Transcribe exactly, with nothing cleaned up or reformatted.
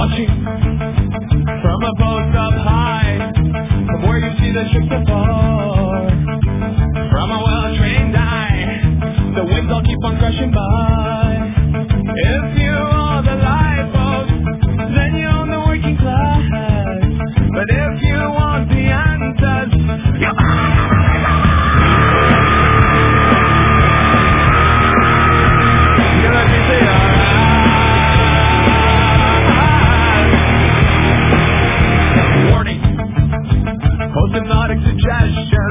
Watching from a post up high, from where you see the ships apart. From a well-trained eye, the winds all keep on crashing by. If you are the lifeboat, then you own the working class. But if you want the answers, you you're lucky to your eyes. Warning, post-hypnotic suggestion.